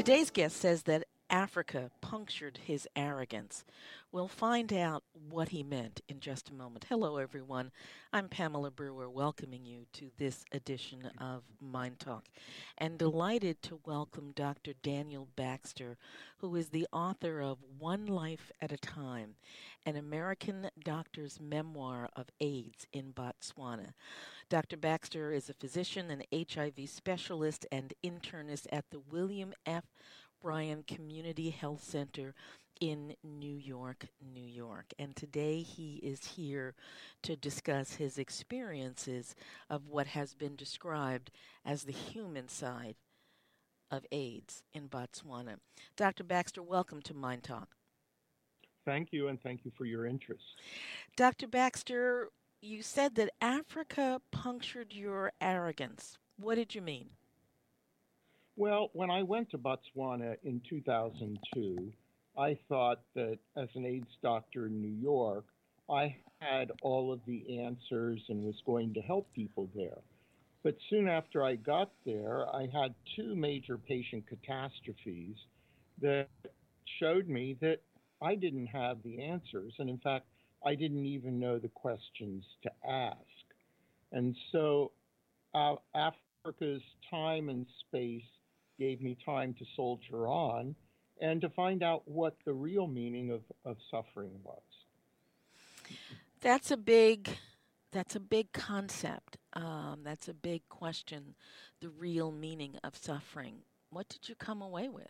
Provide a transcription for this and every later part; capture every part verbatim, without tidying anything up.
Today's guest says that Africa punctured his arrogance. We'll find out what he meant in just a moment. Hello, everyone. I'm Pamela Brewer, welcoming you to this edition of Mind Talk, and delighted to welcome Doctor Daniel Baxter, who is the author of One Life at a Time, an American doctor's memoir of AIDS in Botswana. Doctor Baxter is a physician, an H I V specialist, and internist at the William F. Bryan Community Health Center in New York, New York. And today he is here to discuss his experiences of what has been described as the human side of AIDS in Botswana. Doctor Baxter, welcome to Mind Talk. Thank you, and thank you for your interest. Doctor Baxter, you said that Africa punctured your arrogance. What did you mean? Well, when I went to Botswana in two thousand two, I thought that as an AIDS doctor in New York, I had all of the answers and was going to help people there. But soon after I got there, I had two major patient catastrophes that showed me that I didn't have the answers. And in fact, I didn't even know the questions to ask. And so uh, Africa's time and space gave me time to soldier on and to find out what the real meaning of, of suffering was. That's a big, that's a big concept. Um, that's a big question, the real meaning of suffering. What did you come away with?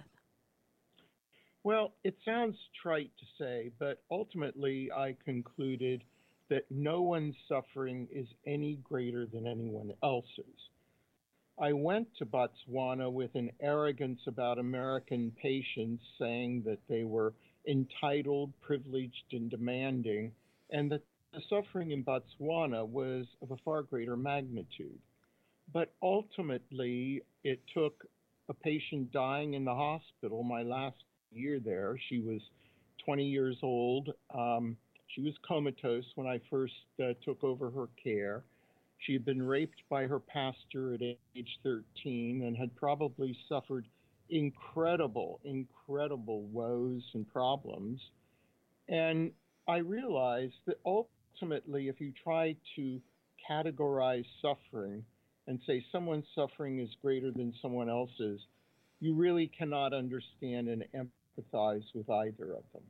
Well, it sounds trite to say, but ultimately I concluded that no one's suffering is any greater than anyone else's. I went to Botswana with an arrogance about American patients saying that they were entitled, privileged, and demanding, and that the suffering in Botswana was of a far greater magnitude. But ultimately, it took a patient dying in the hospital my last year there. She was twenty years old. Um, she was comatose when I first uh, took over her care. She had been raped by her pastor at age thirteen and had probably suffered incredible, incredible woes and problems. And I realized that ultimately, if you try to categorize suffering and say someone's suffering is greater than someone else's, you really cannot understand and empathize with either of them.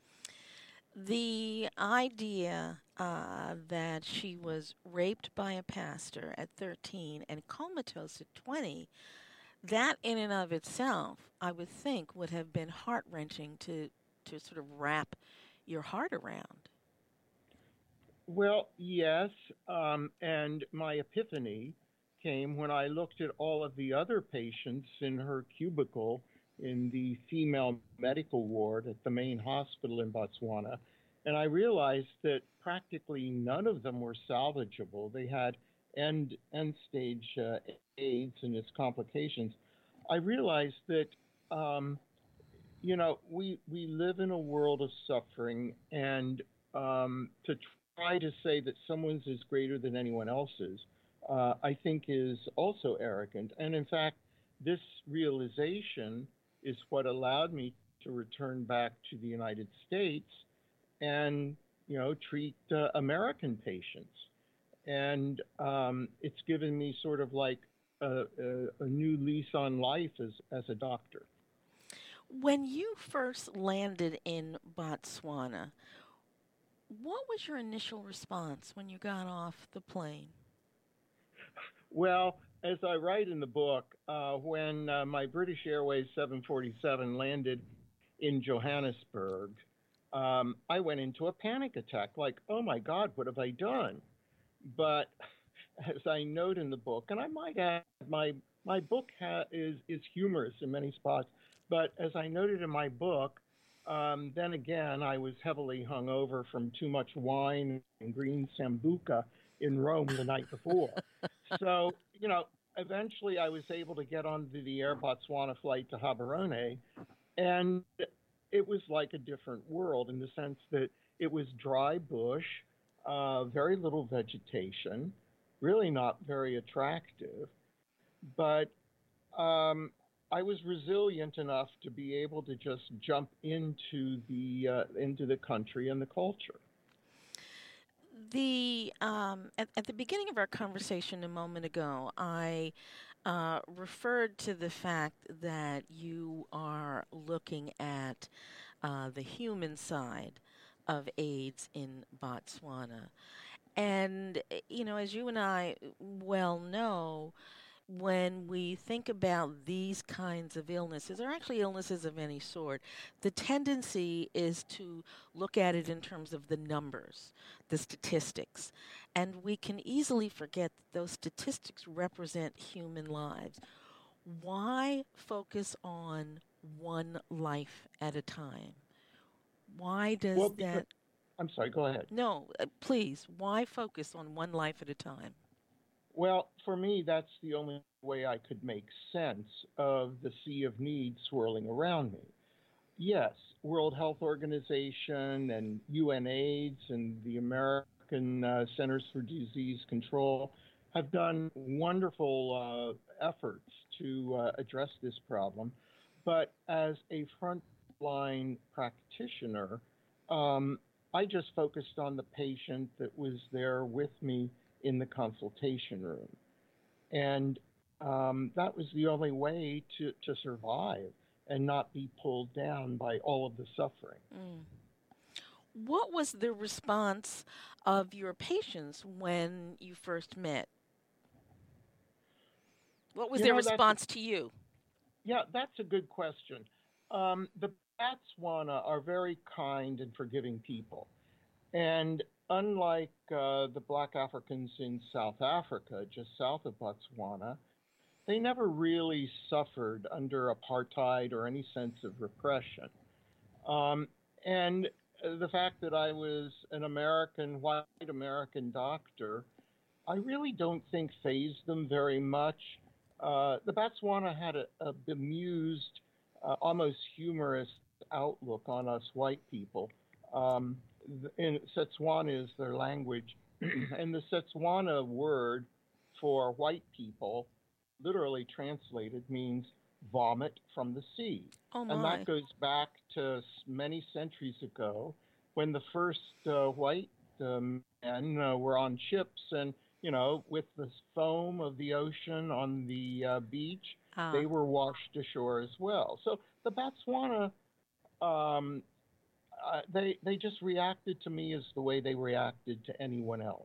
The idea uh, that she was raped by a pastor at thirteen and comatose at twenty, that in and of itself, I would think, would have been heart wrenching to, to sort of wrap your heart around. Well, yes, um, and my epiphany came when I looked at all of the other patients in her cubicle in the female medical ward at the main hospital in Botswana, and I realized that practically none of them were salvageable. They had end end stage uh, AIDS and its complications. I realized that um, you know we we live in a world of suffering, and um, to try to say that someone's is greater than anyone else's, uh, I think is also arrogant. And in fact, this realization is what allowed me to return back to the United States and, you know, treat uh, American patients. And um, it's given me sort of like a, a, a new lease on life as, as a doctor. When you first landed in Botswana, what was your initial response when you got off the plane? Well, as I write in the book, uh, when uh, my British Airways seven forty-seven landed in Johannesburg, um, I went into a panic attack like, oh my God, what have I done? But as I note in the book, and I might add, my, my book ha- is, is humorous in many spots, but as I noted in my book, um, then again, I was heavily hungover from too much wine and green sambuca in Rome the night before. So, you know, eventually I was able to get onto the Air Botswana flight to Gaborone, and it was like a different world in the sense that it was dry bush, uh, very little vegetation, really not very attractive. But um, I was resilient enough to be able to just jump into the uh, into the country and the culture. The um, at, at the beginning of our conversation a moment ago, I uh, referred to the fact that you are looking at uh, the human side of AIDS in Botswana. And, eh, you know, as you and I well know, when we think about these kinds of illnesses, or actually illnesses of any sort, the tendency is to look at it in terms of the numbers, the statistics. And we can easily forget that those statistics represent human lives. Why focus on one life at a time? Why Well, does because that? I'm sorry. Go ahead. No, uh, please, why focus on one life at a time? Well, for me, that's the only way I could make sense of the sea of need swirling around me. Yes, World Health Organization and U N AIDS and the American uh, Centers for Disease Control have done wonderful uh, efforts to uh, address this problem. But as a frontline practitioner, um, I just focused on the patient that was there with me in the consultation room. And um, that was the only way to, to survive and not be pulled down by all of the suffering. Mm. What was the response of your patients when you first met? What was You their know, that's a, response to you? yeah, that's a good question. Um, the Botswana are very kind and forgiving people. And unlike uh, the black Africans in South Africa, just south of Botswana, they never really suffered under apartheid or any sense of repression. Um, and the fact that I was an American, white American doctor, I really don't think phased them very much. Uh, the Botswana had a, a bemused, uh, almost humorous outlook on us white people. Um, in Setswana is their language, and the Setswana word for white people, literally translated, means vomit from the sea. Oh And that my. goes back to many centuries ago when the first uh, white um, men uh, were on ships and, you know, with the foam of the ocean on the uh, beach, they Ah. were washed ashore as well. So the Botswana, um, uh, they they just reacted to me as the way they reacted to anyone else.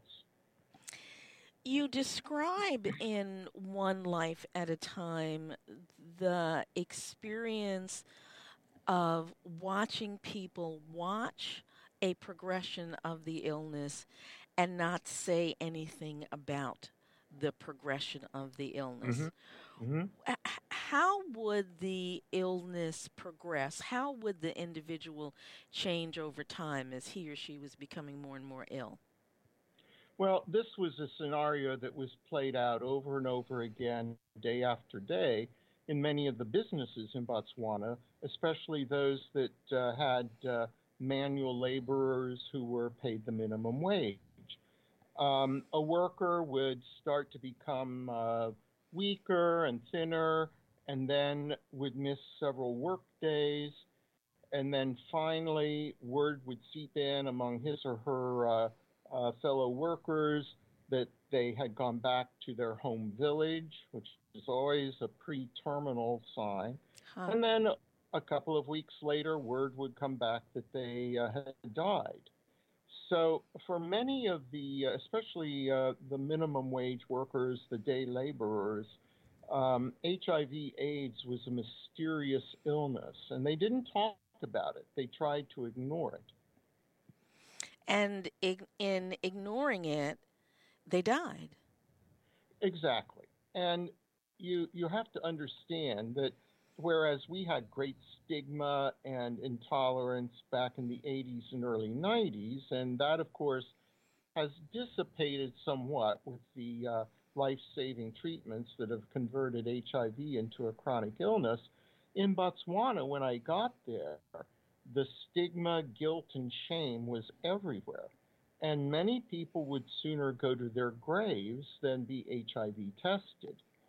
You describe in One Life at a Time the experience of watching people watch a progression of the illness and not say anything about the progression of the Mm-hmm. illness. Mm-hmm. H- How would the illness progress? How would the individual change over time as he or she was becoming more and more ill? Well, this was a scenario that was played out over and over again, day after day, in many of the businesses in Botswana, especially those that uh, had uh, manual laborers who were paid the minimum wage. Um, a worker would start to become uh, weaker and thinner, and then would miss several work days, and then finally word would seep in among his or her uh, uh, fellow workers that they had gone back to their home village, which is always a pre-terminal sign. Huh. And then a couple of weeks later, word would come back that they uh, had died. So for many of the, uh, especially uh, the minimum wage workers, the day laborers, um, H I V/AIDS was a mysterious illness, and they didn't talk about it. They tried to ignore it. And ig- in ignoring it, they died. Exactly. And you you have to understand that whereas we had great stigma and intolerance back in the eighties and early nineties, and that of course has dissipated somewhat with the uh, life-saving treatments that have converted H I V into a chronic illness. In Botswana, when I got there, the stigma, guilt, and shame was everywhere. And many people would sooner go to their graves than be H I V tested.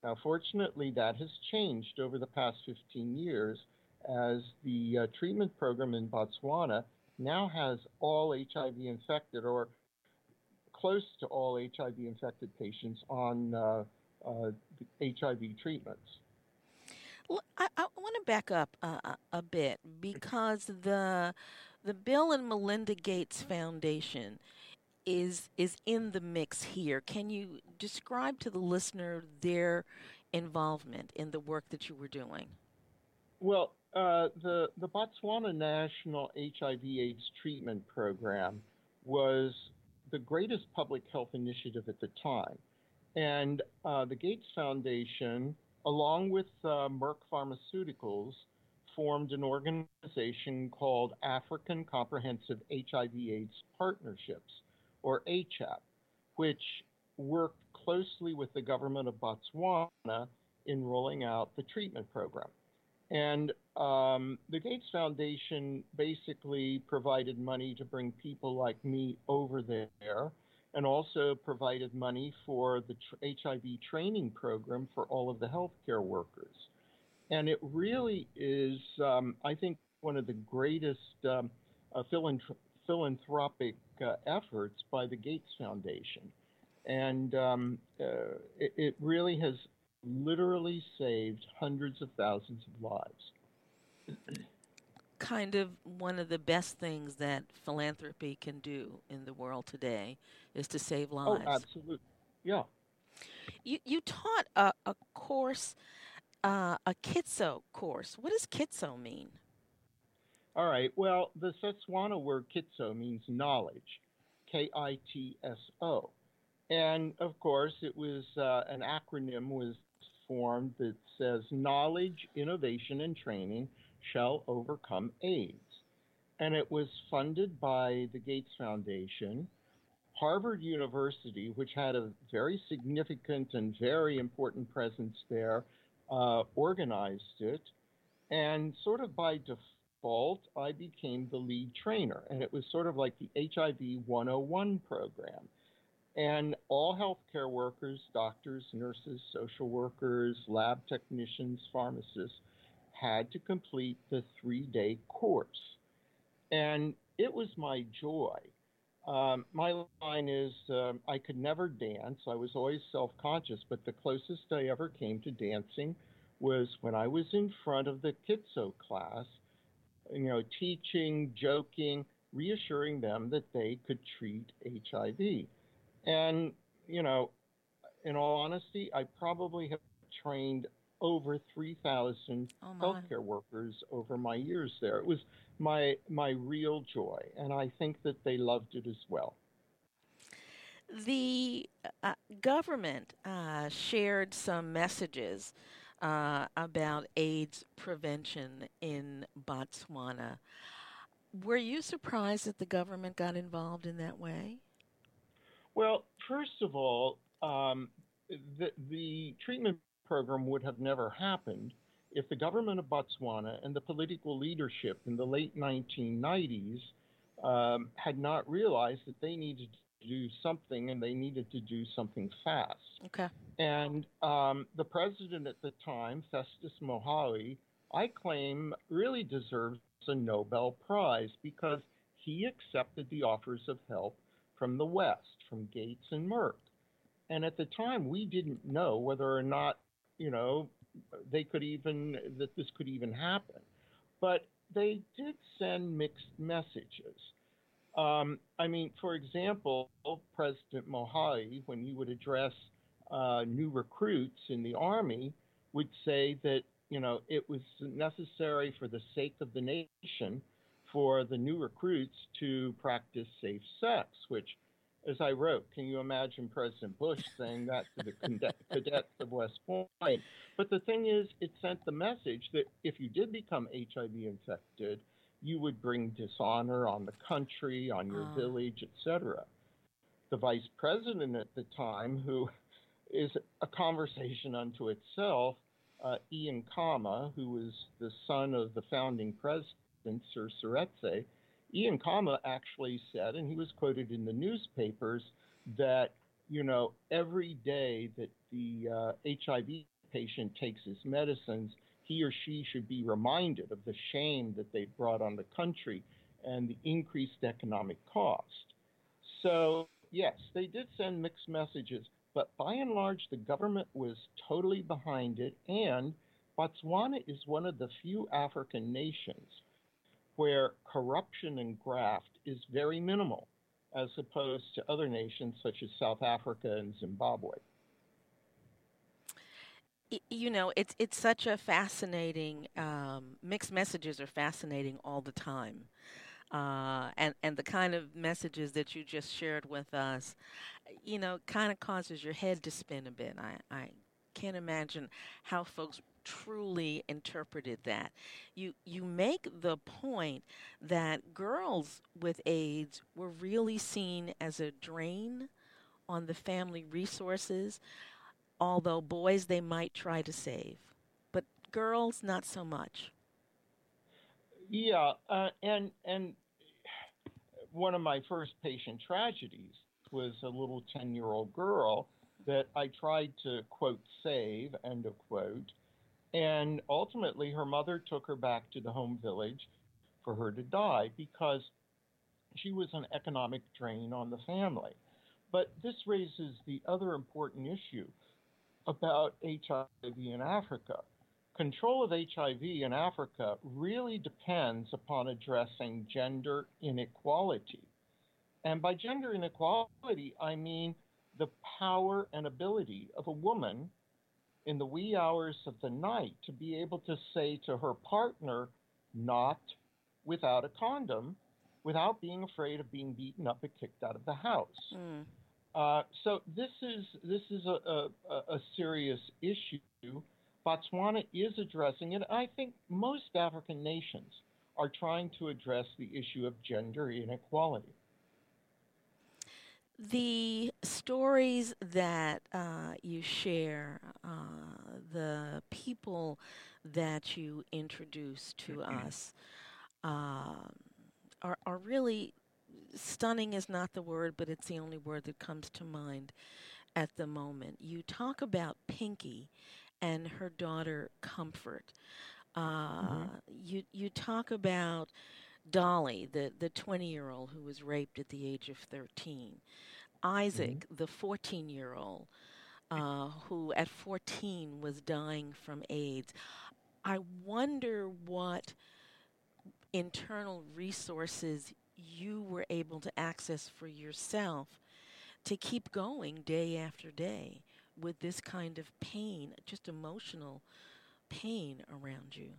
Now, fortunately, that has changed over the past fifteen years as the uh, treatment program in Botswana now has all H I V infected or close to all H I V infected patients on uh, uh, H I V treatments. L- I, I want to back up uh, a a bit because the the Bill and Melinda Gates Foundation is is in the mix here. Can you describe to the listener their involvement in the work that you were doing? Well, uh, the the Botswana National H I V/AIDS Treatment Program was the greatest public health initiative at the time, and uh, the Gates Foundation, along with uh, Merck Pharmaceuticals, formed an organization called African Comprehensive H I V/AIDS Partnerships, or A C A P, which worked closely with the government of Botswana in rolling out the treatment program. And um, the Gates Foundation basically provided money to bring people like me over there and also provided money for the tr- H I V training program for all of the healthcare workers. And it really is, um, I think, one of the greatest um, uh, philanthr- philanthropic uh, efforts by the Gates Foundation. And um, uh, it, it really has literally saved hundreds of thousands of lives. Kind of one of the best things that philanthropy can do in the world today is to save Oh, lives. absolutely. Yeah. You you taught a, a course, uh, a Kitso course. What does Kitso mean? All right. Well, the Setswana word kitso means knowledge, K I T S O. And of course, it was uh, an acronym was formed that says knowledge, innovation, and training shall overcome AIDS. And it was funded by the Gates Foundation. Harvard University, which had a very significant and very important presence there, uh, organized it. And sort of by default, I became the lead trainer. And it was sort of like the H I V one oh one program. And all healthcare workers, doctors, nurses, social workers, lab technicians, pharmacists had to complete the three day course. And it was my joy. Um, my line is um, I could never dance. I was always self conscious, but the closest I ever came to dancing was when I was in front of the Kitso class, you know, teaching, joking, reassuring them that they could treat H I V. And, you know, in all honesty, I probably have trained over three thousand Oh my. healthcare workers over my years there. It was my my real joy, and I think that they loved it as well. The uh, government uh, shared some messages uh, about AIDS prevention in Botswana. Were you surprised that the government got involved in that way? Well, first of all, um, the, the treatment program would have never happened if the government of Botswana and the political leadership in the late nineteen nineties um, had not realized that they needed to do something and they needed to do something fast. Okay. And um, the president at the time, Festus Mogae, I claim really deserves a Nobel Prize because he accepted the offers of help from the West, from Gates and Merck. And at the time, we didn't know whether or not, you know, they could even, that this could even happen. But they did send mixed messages. Um, I mean, for example, President Mogae, when he would address uh, new recruits in the Army, would say that, you know, it was necessary for the sake of the nation for the new recruits to practice safe sex, which, as I wrote, can you imagine President Bush saying that to the cadets of West Point? But the thing is, it sent the message that if you did become H I V infected, you would bring dishonor on the country, on your Uh, village, et cetera. The vice president at the time, who is a conversation unto itself, uh, Ian Kama, who was the son of the founding president, Sir Seretse, Ian Kama actually said, and he was quoted in the newspapers, that, you know, every day that the uh, H I V patient takes his medicines, he or she should be reminded of the shame that they brought on the country and the increased economic cost. So, yes, they did send mixed messages, but by and large, the government was totally behind it. And Botswana is one of the few African nations where corruption and graft is very minimal, as opposed to other nations such as South Africa and Zimbabwe. You know, it's it's such a fascinating um, mixed messages are fascinating all the time, uh, and and the kind of messages that you just shared with us, you know, kind of causes your head to spin a bit. I I can't imagine how folks truly interpreted that. You you make the point that girls with AIDS were really seen as a drain on the family resources, although boys they might try to save, but girls not so much. Yeah, uh, and and one of my first patient tragedies was a little ten-year-old girl that I tried to quote save, end of quote, and ultimately her mother took her back to the home village for her to die because she was an economic drain on the family. But this raises the other important issue about H I V in Africa. Control of H I V in Africa really depends upon addressing gender inequality. And by gender inequality, I mean the power and ability of a woman in the wee hours of the night to be able to say to her partner, not without a condom, without being afraid of being beaten up and kicked out of the house. Mm. Uh, so this is this is a, a, a serious issue. Botswana is addressing it. I think most African nations are trying to address the issue of gender inequality. The stories that uh, you share, uh, the people that you introduce to us, um are, are really stunning is not the word, but it's the only word that comes to mind at the moment. You talk about Pinky and her daughter Comfort. Uh, Mm-hmm. you you talk about Dolly, the the twenty year old who was raped at the age of thirteen. Mm-hmm. Isaac, the fourteen year old, uh, who at fourteen was dying from AIDS. I wonder what internal resources you were able to access for yourself to keep going day after day with this kind of pain, just emotional pain around you.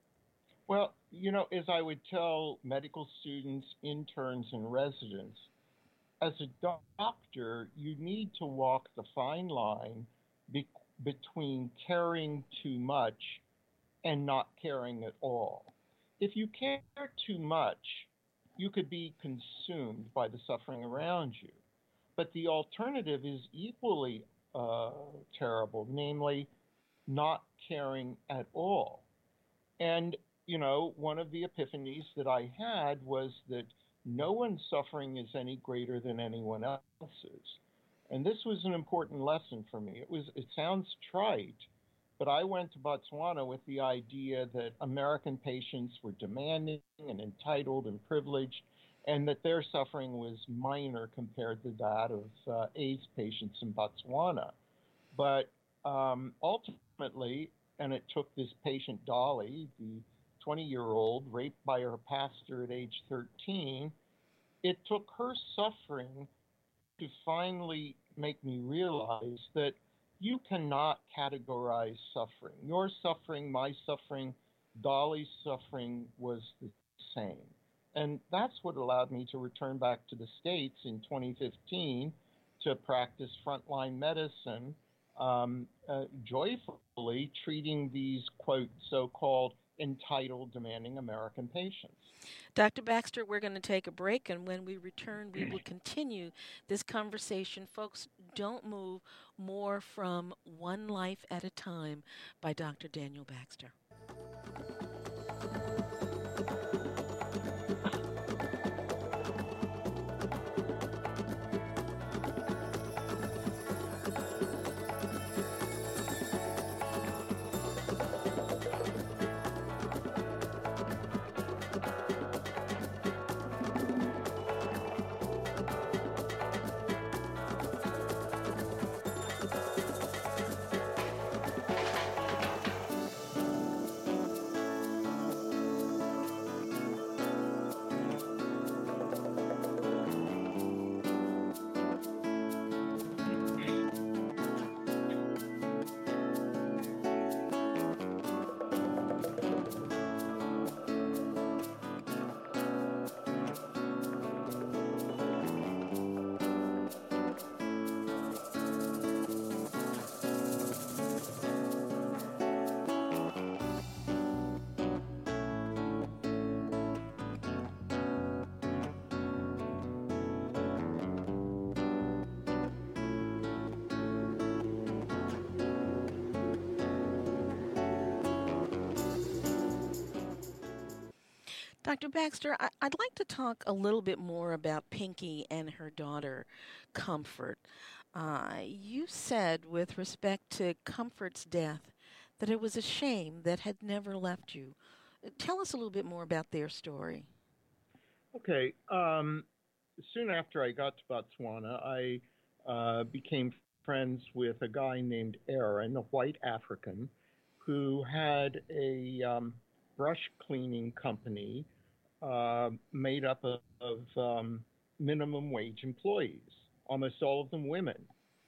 Well, you know, as I would tell medical students, interns, and residents, as a doctor, you need to walk the fine line be- between caring too much and not caring at all. If you care too much, you could be consumed by the suffering around you. But the alternative is equally uh, terrible, namely, not caring at all. And, you know, one of the epiphanies that I had was that no one's suffering is any greater than anyone else's. And this was an important lesson for me. It was it sounds trite, but I went to Botswana with the idea that American patients were demanding and entitled and privileged, and that their suffering was minor compared to that of uh, AIDS patients in Botswana. But um, ultimately, and it took this patient, Dolly, the twenty year old, raped by her pastor at age thirteen, it took her suffering to finally make me realize that you cannot categorize suffering. Your suffering, my suffering, Dolly's suffering was the same. And that's what allowed me to return back to the States in twenty fifteen to practice frontline medicine, um, uh, joyfully treating these, quote, so called entitled, demanding American patients. Doctor Baxter, we're going to take a break, and when we return, we will continue this conversation. Folks, don't move. More from One Life at a Time by Doctor Daniel Baxter. Doctor Baxter, I- I'd like to talk a little bit more about Pinky and her daughter, Comfort. Uh, you said, with respect to Comfort's death, that it was a shame that had never left you. Uh, Tell us a little bit more about their story. Okay. Um, soon after I got to Botswana, I uh, became friends with a guy named Aaron, a white African, who had a um, brush cleaning company uh, made up of, of um, minimum wage employees, almost all of them women.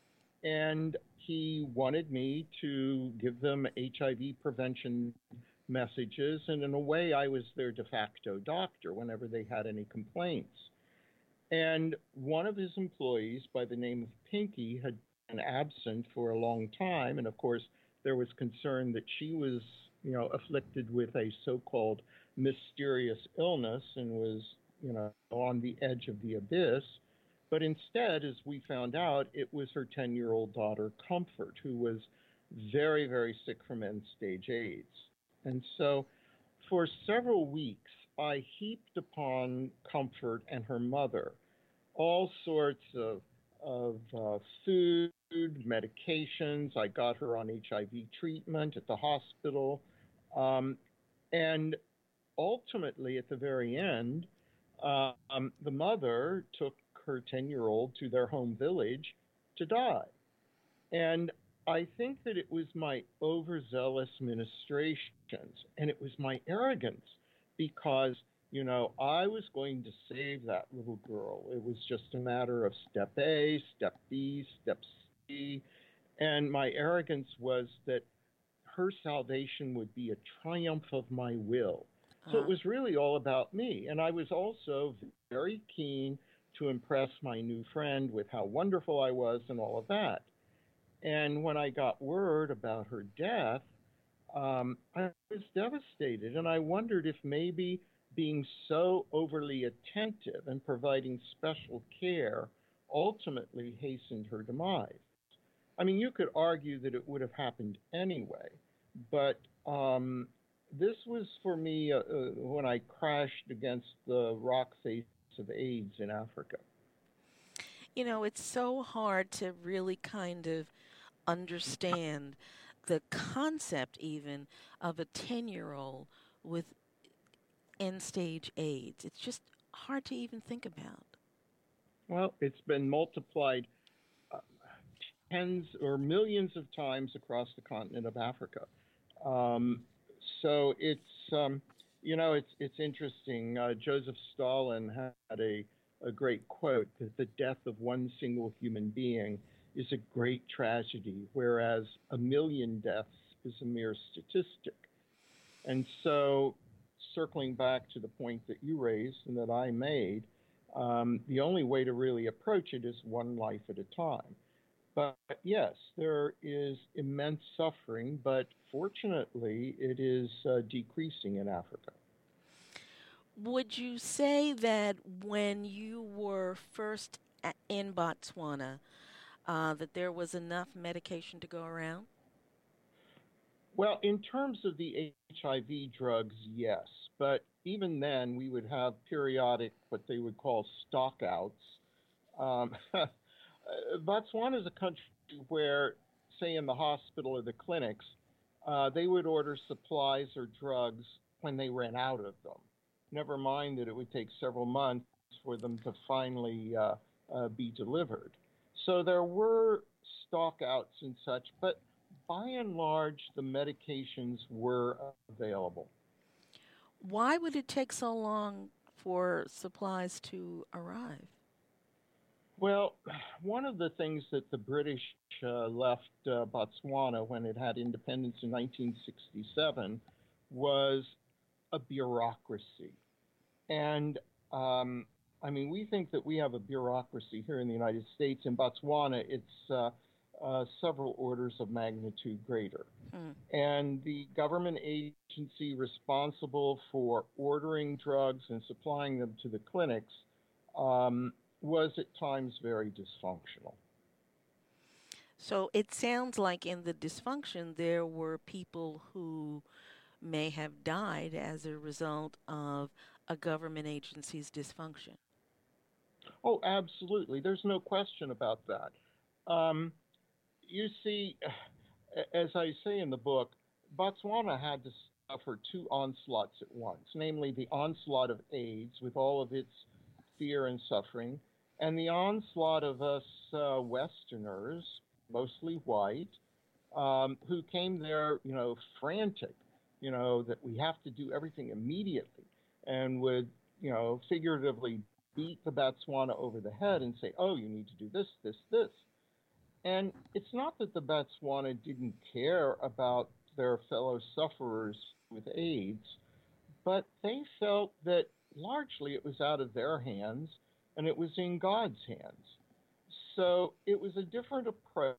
And he wanted me to give them H I V prevention messages. And in a way, I was their de facto doctor whenever they had any complaints. And one of his employees, by the name of Pinky, had been absent for a long time. And of course, there was concern that she was, you know, afflicted with a so called mysterious illness and was, you know, on the edge of the abyss. But instead, as we found out, it was her ten year old daughter, Comfort, who was very, very sick from end stage AIDS. And so for several weeks, I heaped upon Comfort and her mother all sorts of, of uh, food, medications. I got her on H I V treatment at the hospital. Um, and ultimately, at the very end, um, the mother took her ten year old to their home village to die. And I think that it was my overzealous ministrations and it was my arrogance because, you know, I was going to save that little girl. It was just a matter of step A, step B, step C. And my arrogance was that her salvation would be a triumph of my will. So it Uh, was really all about me. And I was also very keen to impress my new friend with how wonderful I was and all of that. And when I got word about her death, um, I was devastated. And I wondered if maybe being so overly attentive and providing special care ultimately hastened her demise. I mean, you could argue that it would have happened anyway, but um, this was for me uh, uh, when I crashed against the rock face of AIDS in Africa. you know, it's so hard to really kind of understand the concept, even, of a ten year old with end stage AIDS. It's just hard to even think about. Well, it's been multiplied uh, tens or millions of times across the continent of Africa. Um, so it's um, you know it's it's interesting. Uh, Joseph Stalin had a a great quote that the death of one single human being is a great tragedy, whereas a million deaths is a mere statistic. And so, circling back to the point that you raised and that I made, um, the only way to really approach it is one life at a time. But yes, there is immense suffering, but fortunately, it is uh, decreasing in Africa. Would you say that when you were first a- in Botswana, uh, that there was enough medication to go around? Well, in terms of the H I V drugs, yes. But even then, we would have periodic, what they would call stockouts. Um, Botswana is a country where, say, in the hospital or the clinics, uh, they would order supplies or drugs when they ran out of them. Never mind that it would take several months for them to finally uh, uh, be delivered. So there were stockouts and such, but by and large, the medications were available. Why would it take so long for supplies to arrive? Well, one of the things that the British uh, left uh, Botswana when it had independence in nineteen sixty-seven was a bureaucracy. And um, I mean, we think that we have a bureaucracy here in the United States. In Botswana, it's uh, uh, several orders of magnitude greater. Hmm. And the government agency responsible for ordering drugs and supplying them to the clinics um, was at times very dysfunctional. So it sounds like in the dysfunction, there were people who may have died as a result of a government agency's dysfunction. Oh, absolutely. There's no question about that. Um, you see, as I say in the book, Botswana had to suffer two onslaughts at once, namely the onslaught of AIDS with all of its fear and suffering, and the onslaught of us uh, Westerners, mostly white, um, who came there, you know, frantic, you know, that we have to do everything immediately, and would, you know, figuratively beat the Botswana over the head and say, oh, you need to do this, this, this. And it's not that the Botswana didn't care about their fellow sufferers with AIDS, but they felt that largely it was out of their hands and it was in God's hands. So it was a different approach.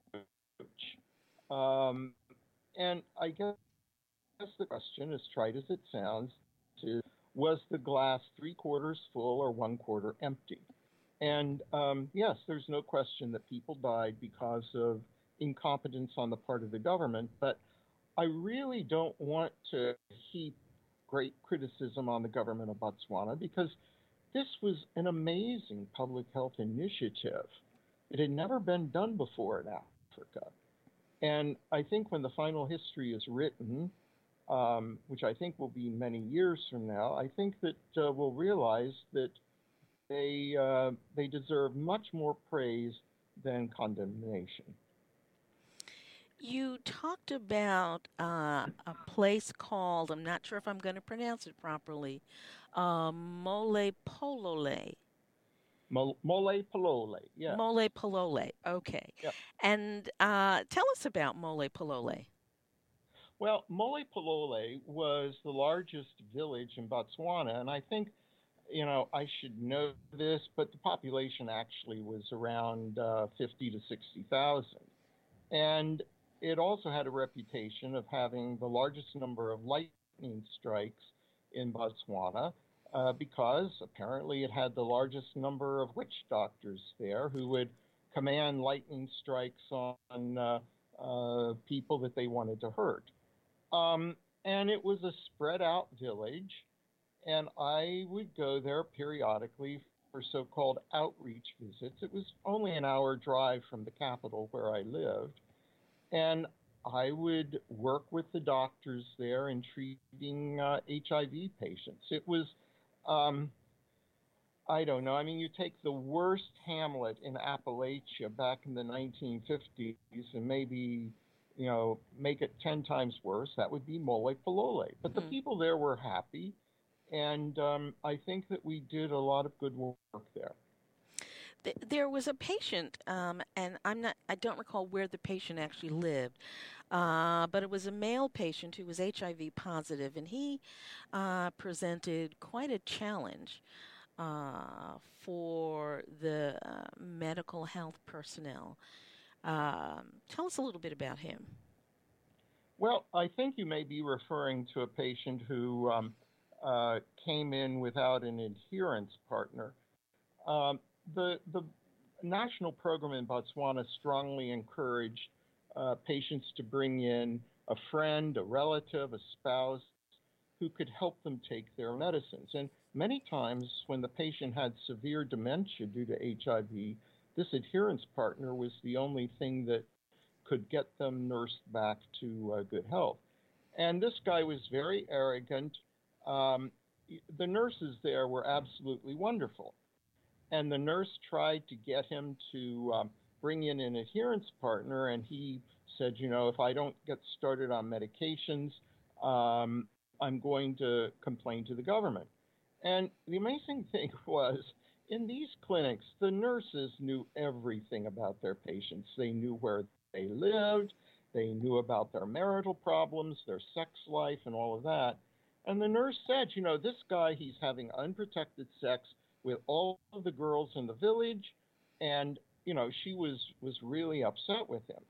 Um, and I guess the question, as trite as it sounds, is was the glass three quarters full or one quarter empty? And um, yes, there's no question that people died because of incompetence on the part of the government, but I really don't want to heap great criticism on the government of Botswana because this was an amazing public health initiative. It had never been done before in Africa. And I think when the final history is written, um, which I think will be many years from now, I think that uh, we'll realize that they uh, they deserve much more praise than condemnation. You talked about uh, a place called, I'm not sure if I'm going to pronounce it properly, uh, Mole Polole. Mole Polole, yes. Mole Polole, okay. Yep. And uh, tell us about Mole Polole. Well, Mole Polole was the largest village in Botswana, and I think, you know, I should know this, but the population actually was around uh, fifty to sixty thousand. And it also had a reputation of having the largest number of lightning strikes in Botswana uh, because apparently it had the largest number of witch doctors there who would command lightning strikes on uh, uh, people that they wanted to hurt. Um, and it was a spread out village, and I would go there periodically for so called outreach visits. It was only an hour drive from the capital where I lived. And I would work with the doctors there in treating uh, H I V patients. It was, um, I don't know, I mean, you take the worst hamlet in Appalachia back in the nineteen fifties and maybe, you know, make it ten times worse, that would be Mole Polole. But the Mm-hmm. people there were happy, and um, I think that we did a lot of good work there. There was a patient, um, and I'm not, I don't recall where the patient actually lived, uh, but it was a male patient who was H I V positive, and he uh, presented quite a challenge uh, for the uh, medical health personnel. Um, tell us a little bit about him. Well, I think you may be referring to a patient who um, uh, came in without an adherence partner. Um, the the national program in Botswana strongly encouraged uh, patients to bring in a friend, a relative, a spouse who could help them take their medicines. And many times, when the patient had severe dementia due to H I V, this adherence partner was the only thing that could get them nursed back to uh, good health. And this guy was very arrogant. Um, the nurses there were absolutely wonderful. And the nurse tried to get him to um, bring in an adherence partner, and he said, you know, if I don't get started on medications, um, I'm going to complain to the government. And the amazing thing was, in these clinics, the nurses knew everything about their patients. They knew where they lived, they knew about their marital problems, their sex life, and all of that. And the nurse said, you know, this guy, he's having unprotected sex with all of the girls in the village, and you know she was was really upset with him.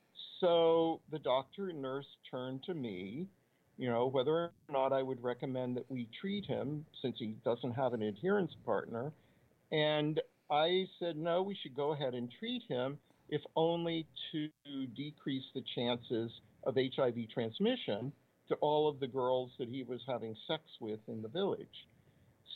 So the doctor and nurse turned to me, you know, whether or not I would recommend that we treat him since he doesn't have an adherence partner. And I said, no, we should go ahead and treat him, if only to decrease the chances of H I V transmission to all of the girls that he was having sex with in the village.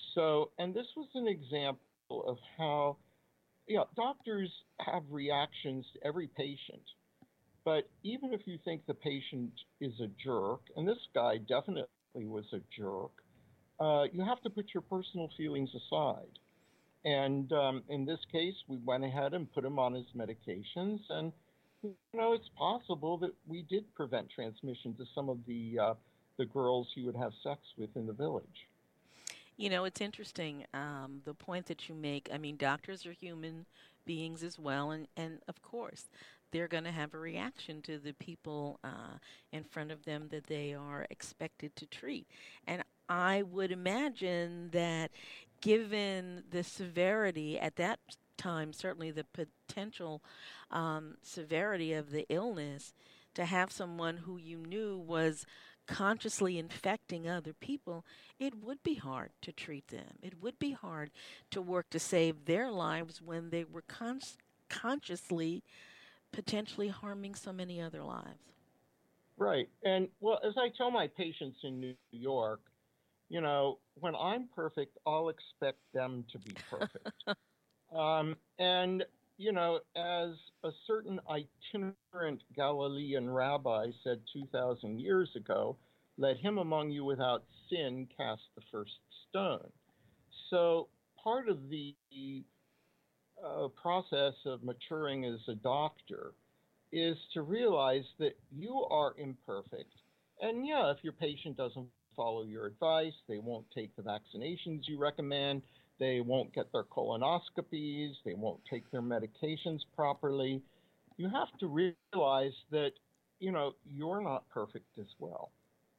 So, and this was an example of how, yeah, doctors have reactions to every patient. But even if you think the patient is a jerk, and this guy definitely was a jerk, uh, you have to put your personal feelings aside. And um, in this case, we went ahead and put him on his medications, and you know it's possible that we did prevent transmission to some of the uh, the girls he would have sex with in the village. You know, it's interesting, um, the point that you make. I mean, doctors are human beings as well, and, and of course, they're going to have a reaction to the people uh, in front of them that they are expected to treat. And I would imagine that given the severity at that time, certainly the potential um, severity of the illness, to have someone who you knew was consciously infecting other people, it would be hard to treat them. It would be hard to work to save their lives when they were con- consciously potentially harming so many other lives. Right. And well, as I tell my patients in New York, you know, when I'm perfect, I'll expect them to be perfect. Um, and, you know, as a certain itinerant Galilean rabbi said two thousand years ago, let him among you without sin cast the first stone. So part of the uh, process of maturing as a doctor is to realize that you are imperfect. And yeah, if your patient doesn't follow your advice, they won't take the vaccinations you recommend, they won't get their colonoscopies, they won't take their medications properly. You have to realize that, you know, you're not perfect as well.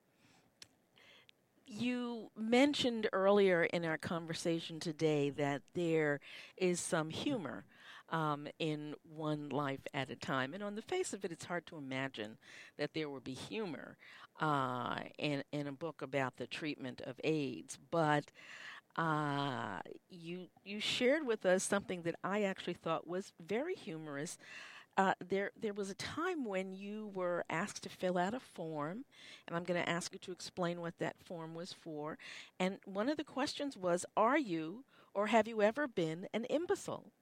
You mentioned earlier in our conversation today that there is some humor um, in One Life at a Time. And on the face of it, it's hard to imagine that there would be humor uh, in, in a book about the treatment of AIDS. But uh, you, you shared with us something that I actually thought was very humorous. Uh, there, there was a time when you were asked to fill out a form, and I'm going to ask you to explain what that form was for. And one of the questions was, are you or have you ever been an imbecile?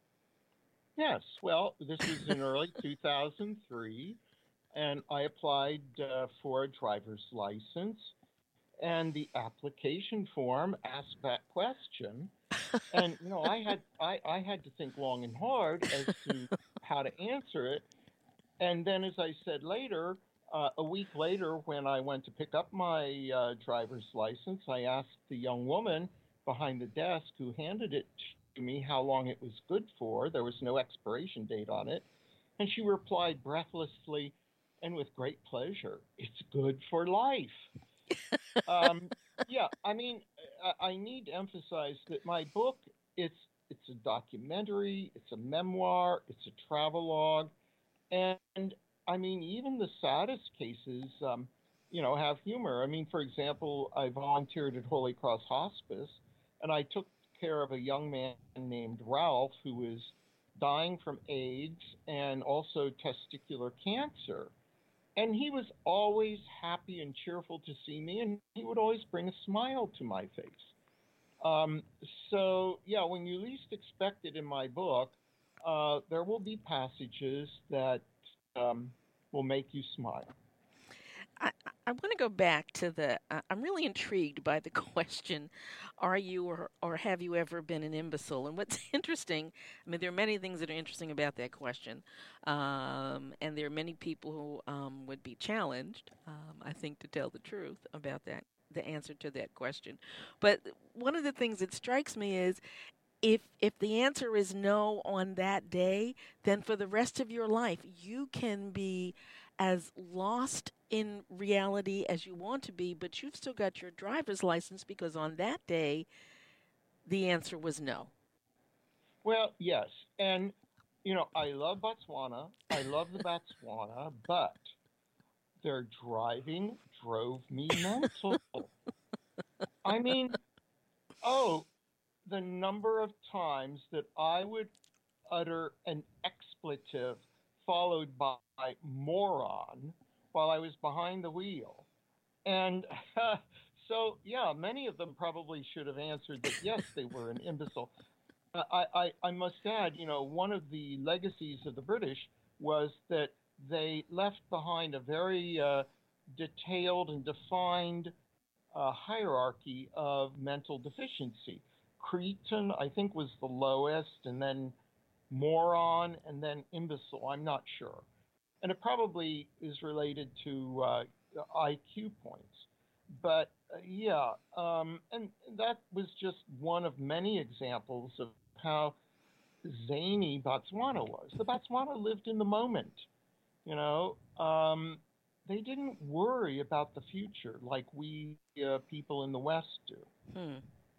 Yes, well, this was in early two thousand three, and I applied uh, for a driver's license, and the application form asked that question. And you know, I had I, I had to think long and hard as to how to answer it. And then, as I said later, uh, a week later, when I went to pick up my uh, driver's license, I asked the young woman behind the desk who handed it to me how long it was good for. There was no expiration date on it. And she replied breathlessly and with great pleasure, "It's good for life." Um, yeah, I mean, I, I need to emphasize that my book, it's it's a documentary, it's a memoir, it's a travelogue, and I mean, even the saddest cases, um, you know, have humor. I mean, for example, I volunteered at Holy Cross Hospice, and I took care of a young man named Ralph who was dying from AIDS and also testicular cancer. And he was always happy and cheerful to see me, and he would always bring a smile to my face. Um, so, yeah, when you least expect it in my book, uh, there will be passages that um, will make you smile. I, I want to go back to the. Uh, I'm really intrigued by the question, "Are you or, or have you ever been an imbecile?" And what's interesting, I mean, there are many things that are interesting about that question, um, and there are many people who um, would be challenged, um, I think, to tell the truth about that, the answer to that question. But one of the things that strikes me is if if the answer is no on that day, then for the rest of your life you can be as lost in reality as you want to be, but you've still got your driver's license because on that day the answer was no. Well, yes. And, you know, I love Botswana. I love the Botswana, but their driving drove me mental. I mean, oh, the number of times that I would utter an expletive followed by moron while I was behind the wheel. And uh, So, yeah, many of them probably should have answered that yes, they were an imbecile. Uh, I, I, I must add, you know, one of the legacies of the British was that they left behind a very uh, detailed and defined uh, hierarchy of mental deficiency. Cretin, I think, was the lowest, and then moron, and then imbecile. I'm not sure. And it probably is related to uh, I Q points. But uh, yeah, um, and that was just one of many examples of how zany Botswana was. The Botswana lived in the moment, you know. Um, they didn't worry about the future like we uh, people in the West do. Hmm.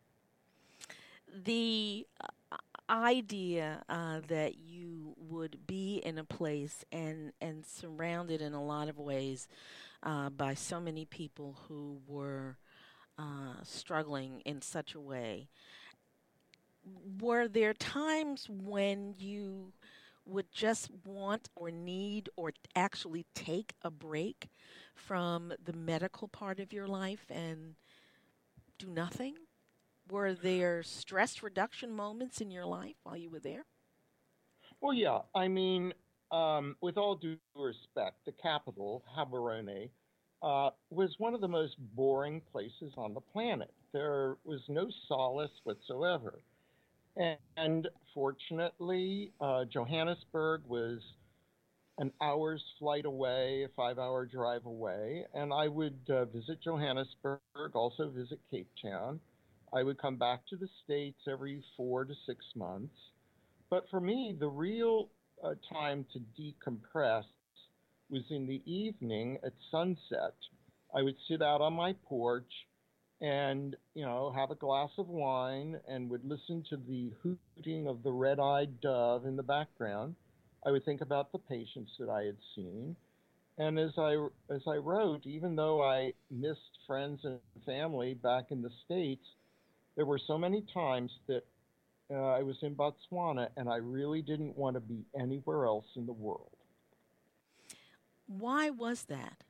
The uh, idea uh, that you would be in a place and and surrounded in a lot of ways uh, by so many people who were uh, struggling in such a way. Were there times when you would just want or need or actually take a break from the medical part of your life and do nothing? Were there stress reduction moments in your life while you were there? Well, yeah, I mean, um, with all due respect, the capital, Gaborone, uh, was one of the most boring places on the planet. There was no solace whatsoever. And fortunately, uh, Johannesburg was an hour's flight away, a five hour drive away. And I would uh, visit Johannesburg, also visit Cape Town. I would come back to the States every four to six months. But for me, the real uh, time to decompress was in the evening at sunset. I would sit out on my porch and, you know, have a glass of wine and would listen to the hooting of the red-eyed dove in the background. I would think about the patients that I had seen. And as I as I wrote, even though I missed friends and family back in the States, there were so many times that uh, I was in Botswana and I really didn't want to be anywhere else in the world. Why was that?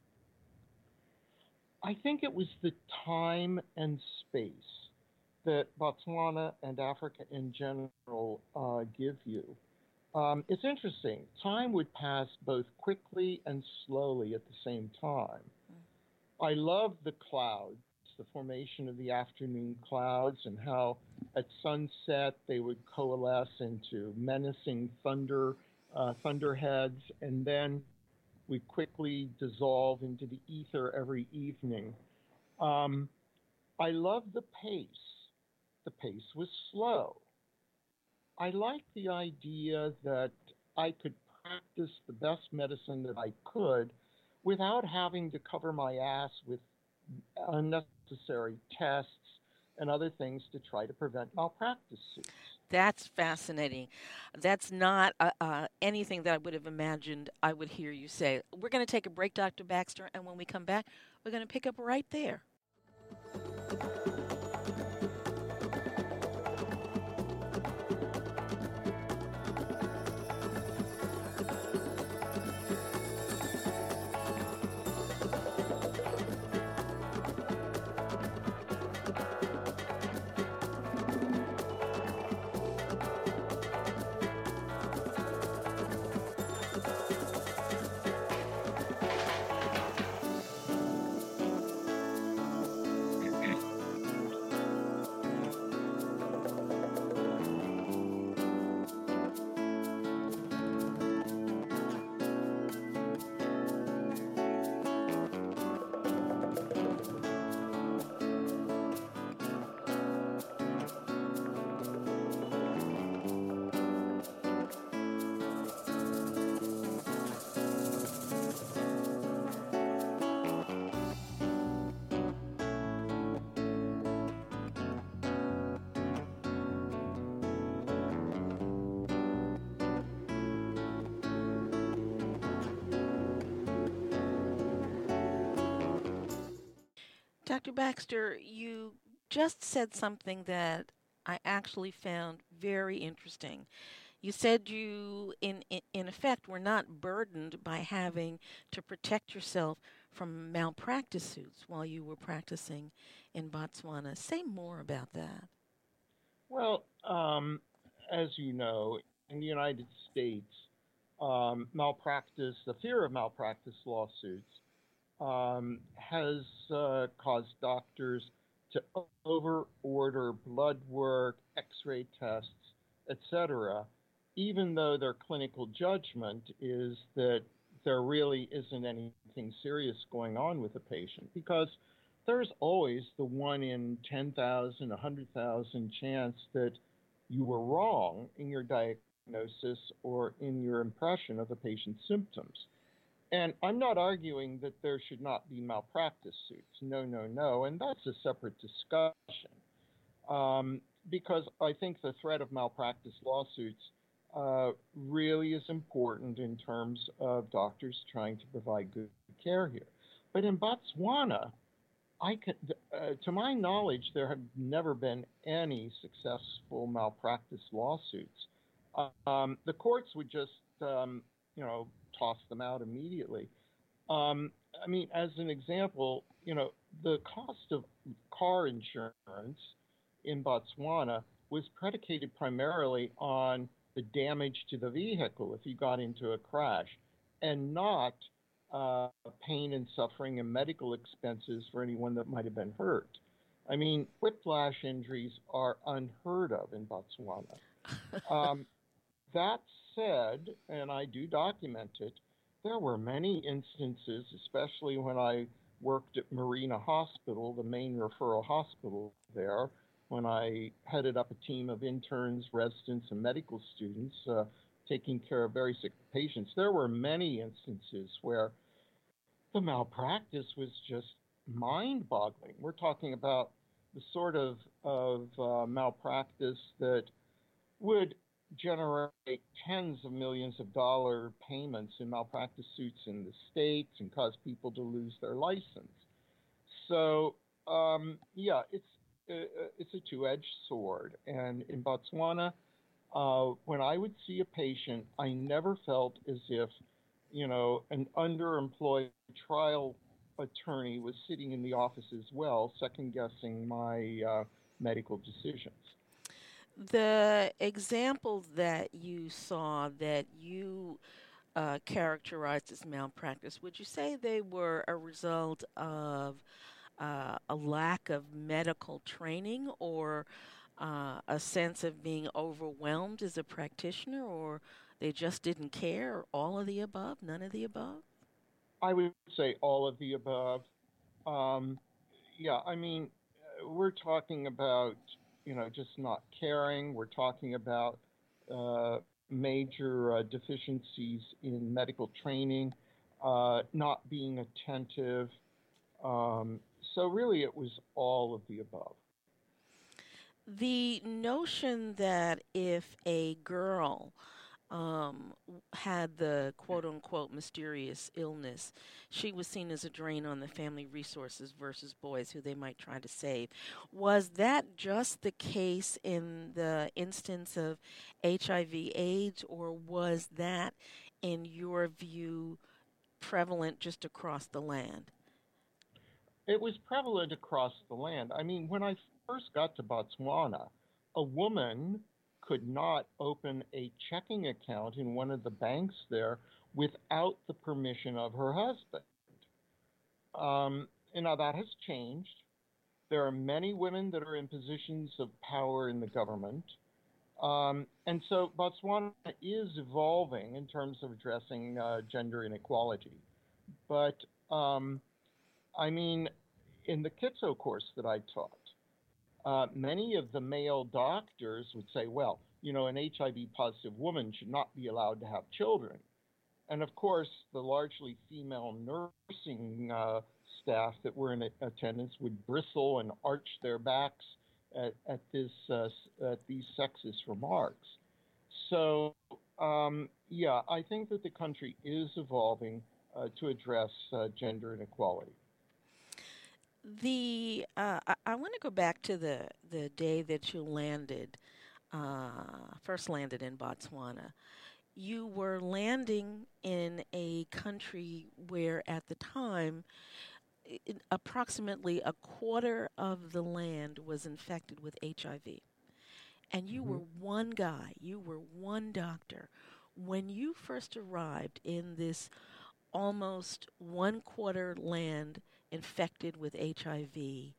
I think it was the time and space that Botswana and Africa in general uh, give you. Um, it's interesting. Time would pass both quickly and slowly at the same time. I love the clouds, the formation of the afternoon clouds, and how at sunset they would coalesce into menacing thunder, uh, thunderheads, and then we quickly dissolve into the ether every evening. Um, I love the pace. The pace was slow. I like the idea that I could practice the best medicine that I could without having to cover my ass with unnecessary tests and other things to try to prevent malpractice suits. That's fascinating. That's not uh, uh, anything that I would have imagined I would hear you say. We're going to take a break, Doctor Baxter, and when we come back, we're going to pick up right there. Doctor Baxter, you just said something that I actually found very interesting. You said you, in, in, in effect, were not burdened by having to protect yourself from malpractice suits while you were practicing in Botswana. Say more about that. Well, um, as you know, in the United States, um, malpractice, the fear of malpractice lawsuits, um, has uh, caused doctors to over order blood work, x ray tests, et cetera, even though their clinical judgment is that there really isn't anything serious going on with the patient because there's always the one in ten thousand, one hundred thousand chance that you were wrong in your diagnosis or in your impression of the patient's symptoms. And I'm not arguing that there should not be malpractice suits. No, no, no. And that's a separate discussion. Um, because I think the threat of malpractice lawsuits uh, really is important in terms of doctors trying to provide good care here. But in Botswana, I can, uh, to my knowledge, there have never been any successful malpractice lawsuits. Um, the courts would just, um, you know, toss them out immediately. Um, I mean, as an example, you know, the cost of car insurance in Botswana was predicated primarily on the damage to the vehicle if you got into a crash, and not uh, pain and suffering and medical expenses for anyone that might have been hurt. I mean, whiplash injuries are unheard of in Botswana. Um, that said, and I do document it, there were many instances, especially when I worked at Marina Hospital, the main referral hospital there, when I headed up a team of interns, residents, and medical students uh, taking care of very sick patients. There were many instances where the malpractice was just mind boggling. We're talking about the sort of, of uh, malpractice that would generate tens of millions of dollar payments in malpractice suits in the states and cause people to lose their license. So um, yeah, it's uh, it's a two-edged sword. And in Botswana, uh, when I would see a patient, I never felt as if, you know, an underemployed trial attorney was sitting in the office as well, second guessing my uh, medical decisions. The examples that you saw that you uh, characterized as malpractice, would you say they were a result of uh, a lack of medical training or uh, a sense of being overwhelmed as a practitioner, or they just didn't care, or all of the above, none of the above? I would say all of the above. Um, yeah, I mean, uh, we're talking about, you know, just not caring. We're talking about uh, major uh, deficiencies in medical training, uh, not being attentive. Um, so really, it was all of the above. The notion that if a girl um, w- had the quote unquote mysterious illness, she was seen as a drain on the family resources versus boys who they might try to save. Was that just the case in the instance of H I V AIDS, or was that, in your view, prevalent just across the land? It was prevalent across the land. I mean, when I first got to Botswana, a woman could not open a checking account in one of the banks there without the permission of her husband. Um, and now that has changed. There are many women that are in positions of power in the government. Um, and so Botswana is evolving in terms of addressing uh, gender inequality. But um, I mean, in the Kitso course that I taught, uh, many of the male doctors would say, well, you know, an H I V positive woman should not be allowed to have children. And of course, the largely female nursing uh, staff that were in attendance would bristle and arch their backs at, at this uh, at these sexist remarks. So um, yeah, I think that the country is evolving uh, to address uh, gender inequality. The uh, I, I want to go back to the the day that you landed. uh, first landed in Botswana, you were landing in a country where at the time i- approximately a quarter of the land was infected with H I V. And you Hmm. were one guy, you were one doctor. When you first arrived in this almost one quarter land infected with H I V,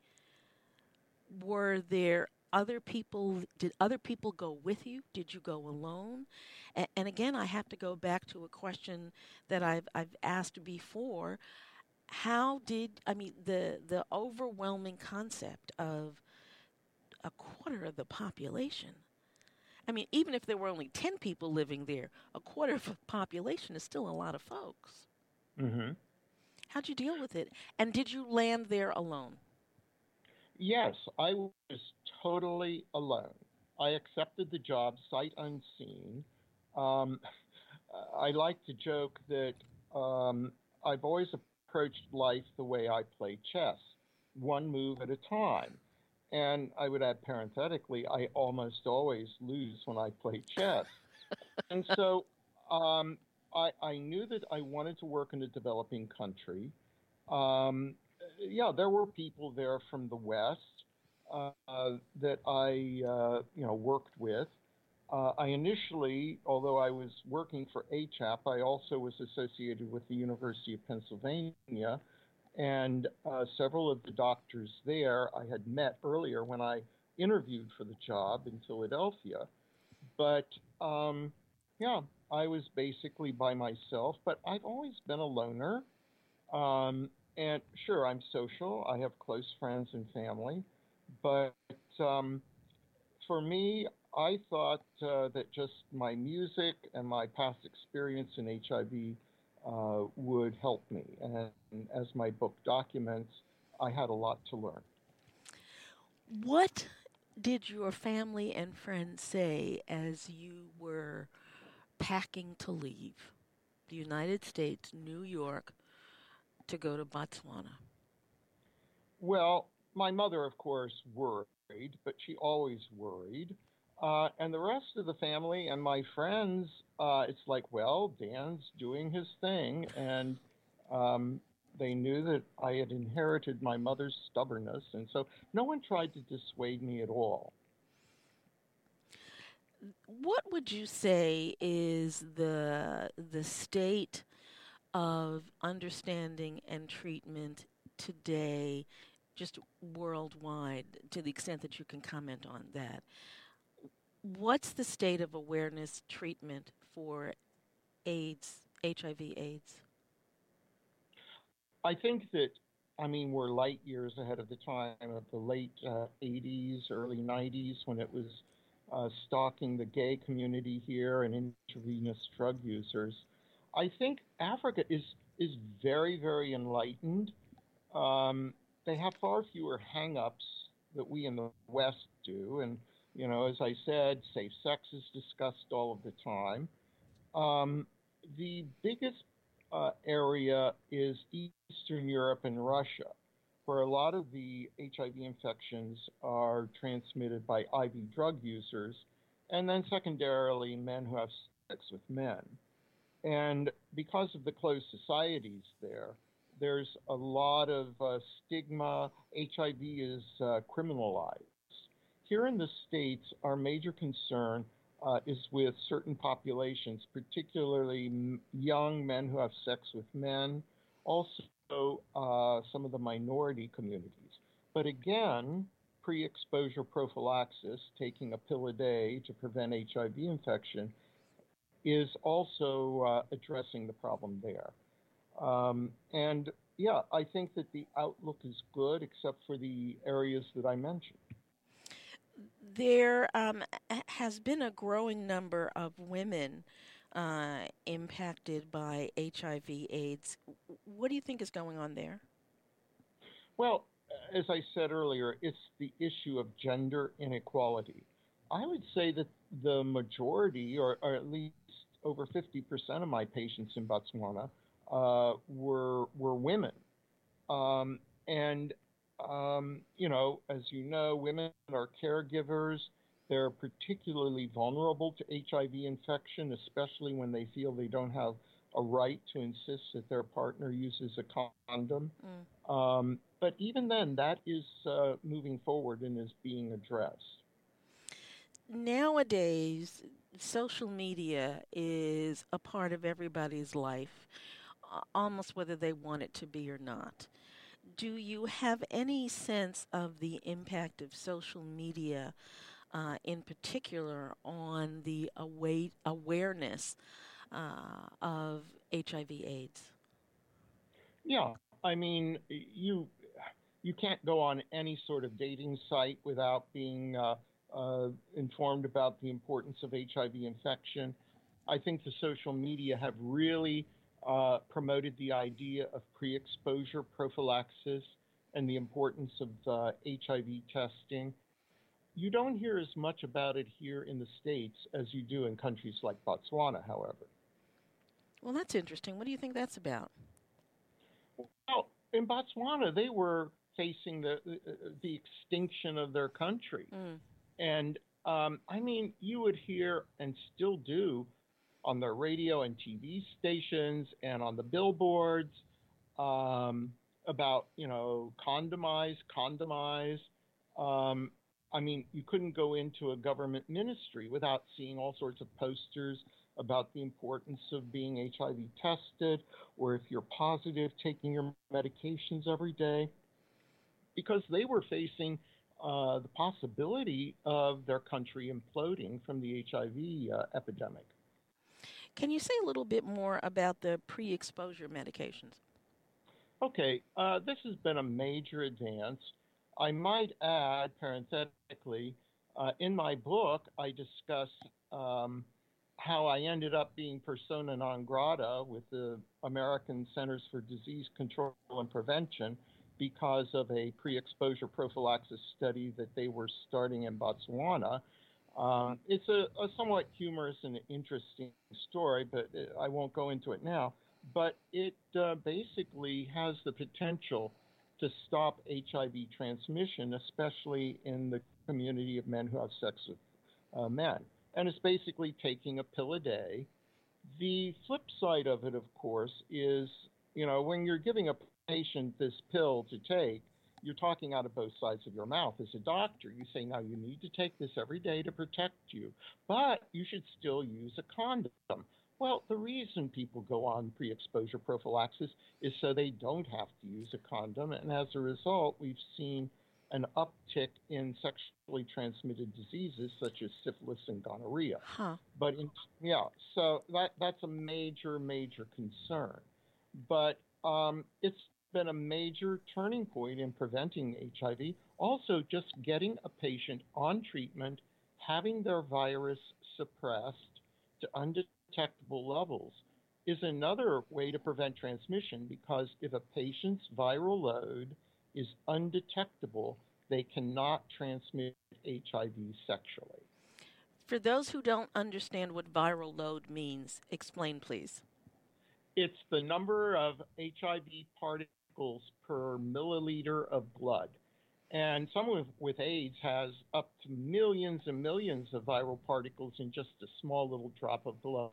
were there other people? Did other people go with you? Did you go alone? And, and again, I have to go back to a question that I've I've asked before. How did I mean the the overwhelming concept of a quarter of the population? I mean, even if there were only ten people living there, a quarter of the population is still a lot of folks. Hmm. How'd you deal with it? And did you land there alone? Yes, I was totally alone. I accepted the job sight unseen. Um, I like to joke that um, I've always approached life the way I play chess, one move at a time. And I would add parenthetically, I almost always lose when I play chess. And so um, I, I knew that I wanted to work in a developing country. Um, yeah, there were people there from the West uh, that I, uh, you know, worked with. Uh, I initially, although I was working for A C A P, I also was associated with the University of Pennsylvania, and uh, several of the doctors there I had met earlier when I interviewed for the job in Philadelphia. But um, yeah, I was basically by myself, but I've always been a loner. Um, and sure, I'm social. I have close friends and family, but um, for me, I thought uh, that just my music and my past experience in H I V uh, would help me. And as my book documents, I had a lot to learn. What did your family and friends say as you were packing to leave the United States, New York, to go to Botswana? Well, my mother, of course, worried, but she always worried. Uh, and the rest of the family and my friends, uh, it's like, well, Dan's doing his thing. And um, they knew that I had inherited my mother's stubbornness. And so no one tried to dissuade me at all. What would you say is the the state of understanding and treatment today, just worldwide, to the extent that you can comment on that? What's the state of awareness treatment for AIDS, H I V AIDS? I think that, I mean, we're light years ahead of the time of the late uh, eighties, early nineties, when it was uh, stalking the gay community here and intravenous drug users. I think Africa is is very, very enlightened. Um, they have far fewer hang-ups that we in the West do, and you know, as I said, safe sex is discussed all of the time. Um, the biggest uh, area is Eastern Europe and Russia, where a lot of the H I V infections are transmitted by I V drug users, and then secondarily, men who have sex with men. And because of the closed societies there, there's a lot of uh, stigma. H I V is uh, criminalized. Here in the States, our major concern uh, is with certain populations, particularly m- young men who have sex with men, also uh, some of the minority communities. But again, pre exposure prophylaxis, taking a pill a day to prevent H I V infection, is also uh, addressing the problem there. Um, and yeah, I think that the outlook is good, except for the areas that I mentioned. There um, has been a growing number of women uh, impacted by H I V AIDS. What do you think is going on there? Well, as I said earlier, it's the issue of gender inequality. I would say that the majority, or, or at least over fifty percent of my patients in Botswana, uh, were were women. Um, and um, you know, as you know, women are caregivers. They're particularly vulnerable to H I V infection, especially when they feel they don't have a right to insist that their partner uses a condom. Mm. Um, but even then, that is uh, moving forward and is being addressed. Nowadays, social media is a part of everybody's life, a- almost whether they want it to be or not. Do you have any sense of the impact of social media, uh, in particular, on the await awareness uh, of H I V/AIDS? Yeah, I mean, you you can't go on any sort of dating site without being uh, uh, informed about the importance of H I V infection. I think the social media have really uh, promoted the idea of pre-exposure prophylaxis and the importance of uh, H I V testing. You don't hear as much about it here in the States as you do in countries like Botswana, however. Well, that's interesting. What do you think that's about? Well, in Botswana, they were facing the the extinction of their country, Mm. and um, I mean, you would hear and still do on their radio and T V stations and on the billboards um, about you know condomize, condomize. Um, I mean, you couldn't go into a government ministry without seeing all sorts of posters about the importance of being H I V tested, or if you're positive, taking your medications every day, because they were facing uh, the possibility of their country imploding from the H I V uh, epidemic. Can you say a little bit more about the pre-exposure medications? Okay, uh, this has been a major advance. I might add, parenthetically, uh, in my book, I discuss um, how I ended up being persona non grata with the American Centers for Disease Control and Prevention because of a pre exposure prophylaxis study that they were starting in Botswana. Um, it's a, a somewhat humorous and interesting story, but uh, I won't go into it now. But it uh, basically has the potential to stop H I V transmission, especially in the community of men who have sex with uh, men. And it's basically taking a pill a day. The flip side of it, of course, is you know when you're giving a patient this pill to take, you're talking out of both sides of your mouth. As a doctor, you say, now you need to take this every day to protect you, but you should still use a condom. Well, the reason people go on pre exposure prophylaxis is so they don't have to use a condom. And as a result, we've seen an uptick in sexually transmitted diseases such as syphilis and gonorrhea. Huh. But in, yeah, so that that's a major, major concern. But um, it's been a major turning point in preventing H I V. Also, just getting a patient on treatment, having their virus suppressed to undetectable levels is another way to prevent transmission, because if a patient's viral load is undetectable, they cannot transmit H I V sexually. For those who don't understand what viral load means, explain, please. It's the number of H I V particles per milliliter of blood. And someone with, with AIDS has up to millions and millions of viral particles in just a small little drop of blood,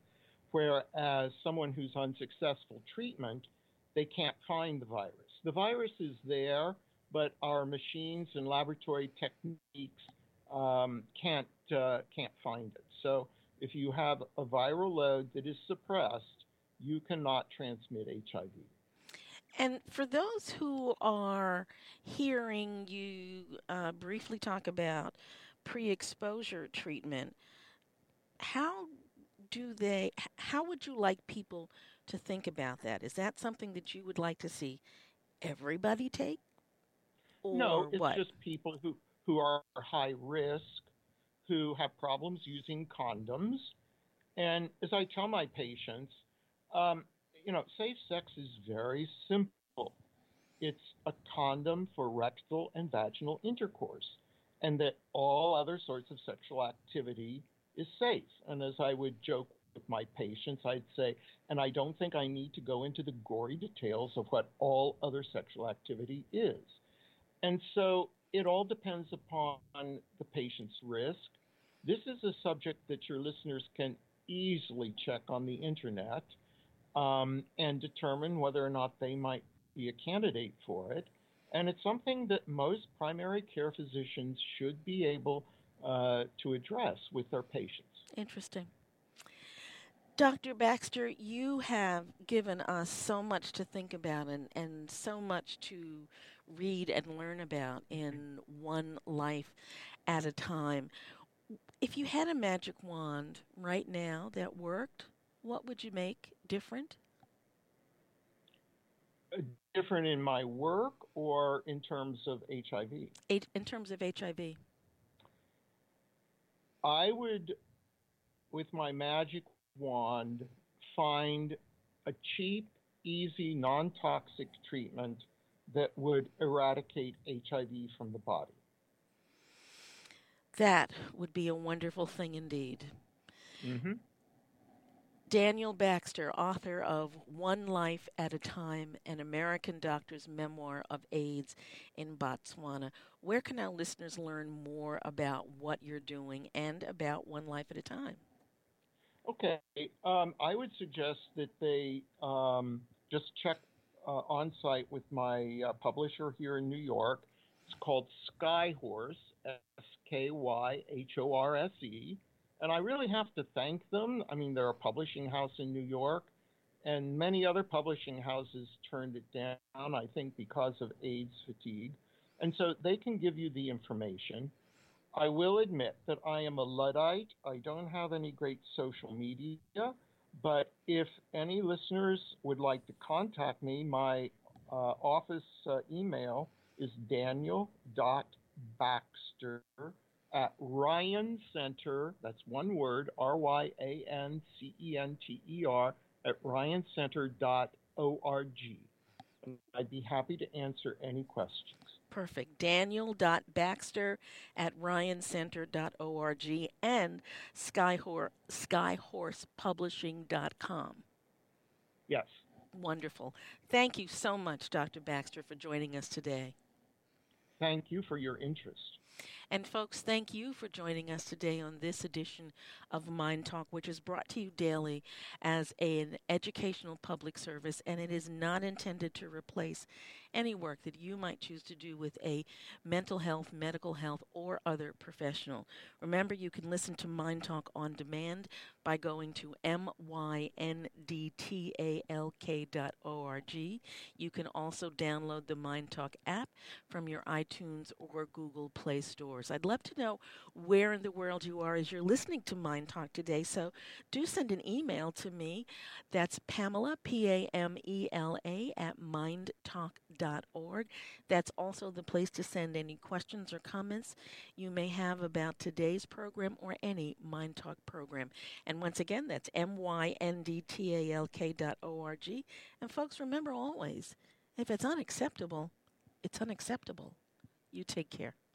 whereas someone who's on successful treatment, they can't find the virus. The virus is there, but our machines and laboratory techniques um, can't uh, can't find it. So if you have a viral load that is suppressed, you cannot transmit H I V. And for those who are hearing you uh, briefly talk about pre exposure treatment, how do they, h- how would you like people to think about that? Is that something that you would like to see everybody take, No, or it's what? just people who, who are high risk, who have problems using condoms. And as I tell my patients, um, you know, safe sex is very simple. It's a condom for rectal and vaginal intercourse, and that all other sorts of sexual activity is safe. And as I would joke with my patients, I'd say, and I don't think I need to go into the gory details of what all other sexual activity is. And so It all depends upon the patient's risk. This is a subject that your listeners can easily check on the internet um, and determine whether or not they might be a candidate for it. And it's something that most primary care physicians should be able uh, to address with their patients. Interesting. Doctor Baxter, you have given us so much to think about and, and so much to read and learn about in One Life at a Time. If you had a magic wand right now that worked, what would you make different? Uh, Different in my work or in terms of H I V? H- in terms of H I V. I would, with my magic wand, find a cheap, easy, non toxic treatment that would eradicate H I V from the body. That would be a wonderful thing indeed. Mm-hmm. Daniel Baxter, author of One Life at a Time, an American Doctor's Memoir of AIDS in Botswana. Where can our listeners learn more about what you're doing and about One Life at a Time? Okay. Um, I would suggest that they um, just check uh, on site with my uh, publisher here in New York. It's called Skyhorse, S K Y H O R S E. And I really have to thank them. I mean, they're a publishing house in New York, and many other publishing houses turned it down, I think, because of AIDS fatigue. And so they can give you the information. I will admit that I am a Luddite. I don't have any great social media, but if any listeners would like to contact me, my uh, office uh, email is daniel.baxter at Ryan Center, that's one word, R Y A N C E N T E R, at ryan center dot org. And I'd be happy to answer any questions. Perfect. Daniel.Baxter at ryan center dot org and skyhor- skyhorse publishing dot com. Yes. Wonderful. Thank you so much, Doctor Baxter, for joining us today. Thank you for your interest. And folks, thank you for joining us today on this edition of Mind Talk, which is brought to you daily as an educational public service, and it is not intended to replace any work that you might choose to do with a mental health, medical health, or other professional. Remember, you can listen to Mind Talk on demand by going to m y n d talk dot org. You can also download the Mind Talk app from your iTunes or Google Play stores. I'd love to know where in the world you are as you're listening to Mind Talk today, so do send an email to me. That's Pamela, P A M E L A, at mindtalk dot org. That's also the place to send any questions or comments you may have about today's program or any Mind Talk program. And once again, that's M Y N D T A L K dot org. And folks, remember always, if it's unacceptable, it's unacceptable. You take care.